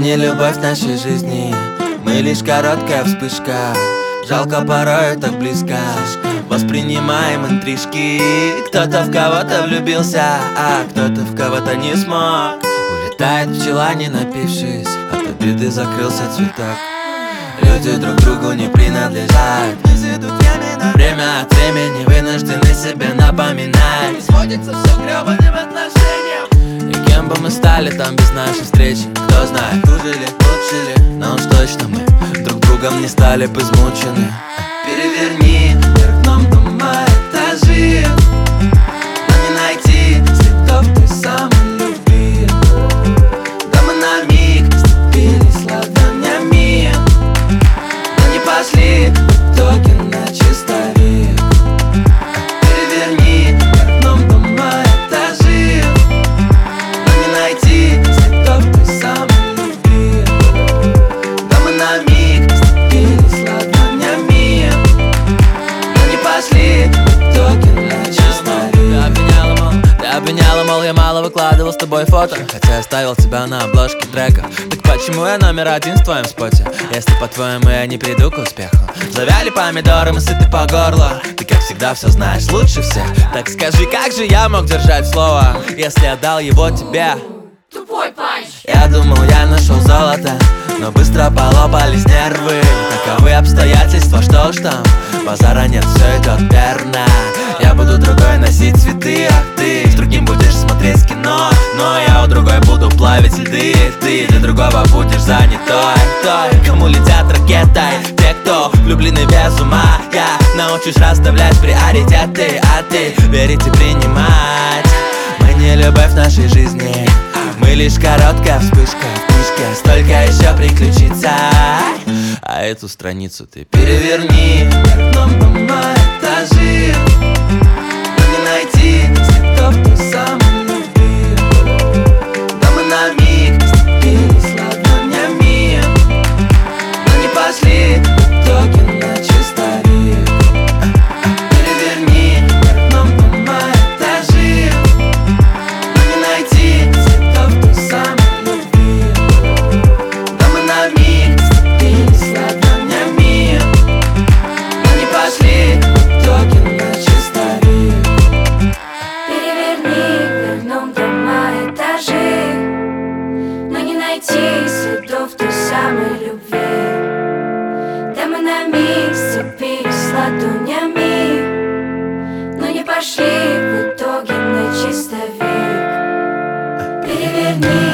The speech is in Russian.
не любовь нашей жизни, мы лишь короткая вспышка. Жалко, порой так близко, воспринимаем интрижки. Кто-то в кого-то влюбился, а кто-то в кого-то не смог. Улетает пчела, не напившись, от обиды закрылся цветок. Люди друг другу не принадлежат, время от времени вынуждены себе напоминать. Сводится все к гребаным отношениям. И кем бы мы стали там без нашей встречи, кто знает, хуже ли, лучше ли. Но уж точно мы друг другом не стали бы измучены. Переверни вверх дном дома этажи, но не найти следов той самой любви. Да мы на миг сцепились ладонями, но не пошли в итоге на чистовик. Переверни вверх дном дома этажи, но не найти следов той самой любви. Да мы на миг сцепились ладонями, но не пошли в итоге на чистовик. Ты обвиняла, мол, я мало выкладывал с тобой фото, хотя оставил тебя на обложке трека. Так почему я номер один в твоем споте, если по-твоему я не приду к успеху? Завяли помидоры, мы сыты по горло. Ты как всегда все знаешь лучше всех. Так скажи, как же я мог держать слово, если я дал его тебе? Тупой панч. Я думал, я нашел золото, но быстро полопались нервы. Таковы обстоятельства, что уж там, базара нет, все идет верно. Я буду другой носить цветы, а ты с другим будешь смотреть кино. Но я у другой буду плавить льды, ты для другого будешь занятой. Той, кому летят ракетой, те, кто влюблены без ума. Я научусь расставлять приоритеты, а ты верить и принимать. Мы не любовь нашей жизни, мы лишь короткая вспышка в книжке, столько еще приключиться. А эту страницу ты переверни вверх дном дома этажи, но не найти следов той самой любви. Да мы на миг сцепились ладонями, но не пошли в итоге на чистовик. Переверни вверх дном дома этажи, но не найти следов той самой любви. Да мы на миг сцепились ладонями, но не пошли в итоге на чистовик. Переверни вверх дном дома этажи, но не найти следов той самой любви. Да мы на миг сцепились ладонями, но не пошли в итоге на чистовик. Переверни